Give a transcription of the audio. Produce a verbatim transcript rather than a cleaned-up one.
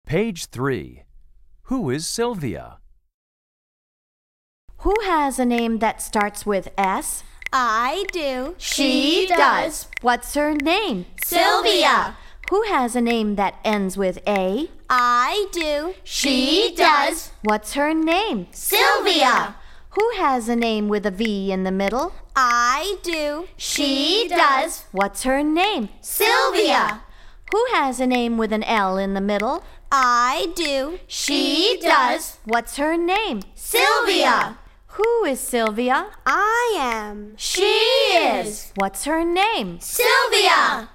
Page three. Who is Sylvia? Who has a name that starts with S? I do. She does. What's her name? Sylvia. Who has a name that ends with A? I do. She does. What's her name? Sylvia. Who has a name with a V in the middle? I do. She does. What's her name? Sylvia. Who has a name with an L in the middle? I do. She does. What's her name? Sylvia. Who is Sylvia? I am. She is. What's her name? Sylvia.